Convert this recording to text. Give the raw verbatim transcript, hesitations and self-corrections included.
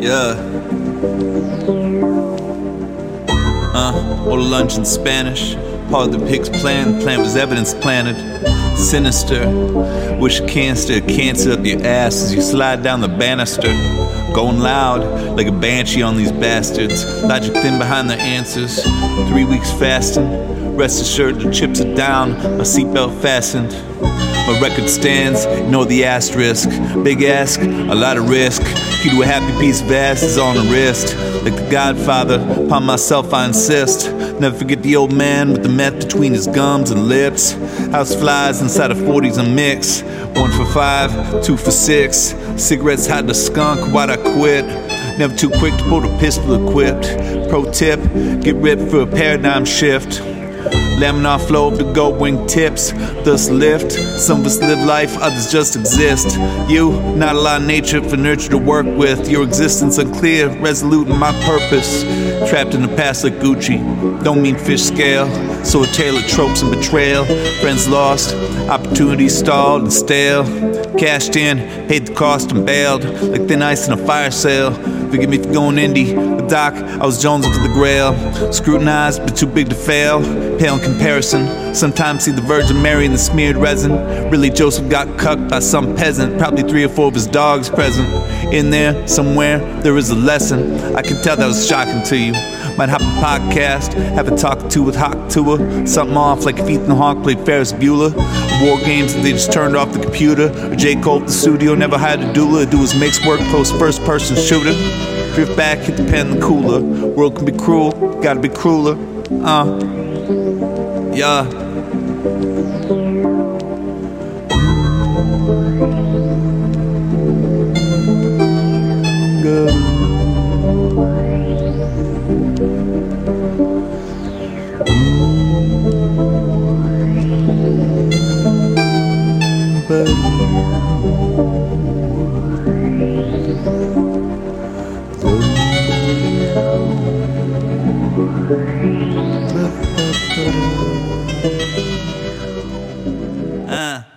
Yeah. Uh, order lunch in Spanish. Part of the pig's plan. The plan was evidence planted. Sinister. Wish a cancer, cancer up your ass as you slide down the banister. Going loud like a banshee on these bastards. Logic thin behind the answers. Three weeks fasting. Rest assured the chips are down. My seatbelt fastened. My record stands, ignore the asterisk. Big ask, a lot of risk. Key to a happy piece of ass is on the wrist. Like the Godfather, upon myself I insist. Never forget the old man with the meth between his gums and lips. House flies inside of forties and mix. One for five, two for six. Cigarettes hide the skunk, why'd I quit? Never too quick to pull the pistol equipped. Pro tip, get ripped for a paradigm shift. Laminar flow of the gold wing tips, thus lift. Some of us live life, others just exist. You, not a lot of nature for nurture to work with. Your existence unclear, resolute in my purpose. Trapped in the past like Gucci, don't mean fish scale. So a tale of tropes and betrayal. Friends lost, opportunities stalled and stale. Cashed in, paid the cost and bailed. Like thin ice in a fire sale. Forgive me for going indie, but Doc, I was jonesing for the grail. Scrutinized, but too big to fail. Pale in comparison, sometimes see the Virgin Mary in the smeared resin. Really Joseph got cucked by some peasant, probably three or four of his dogs present. In there, somewhere, there is a lesson. I can tell that was shocking to you. Might hop a podcast, have a talk to with Hawk Tua. Something off like if Ethan Hawke played Ferris Bueller. War games and they just turned off the computer. Or J. Cole at the studio, never hired a doula to do his mix work, post first person shooter. Drift back, hit the pen in the cooler. World can be cruel, gotta be crueler. Uh, yeah. Good. Uh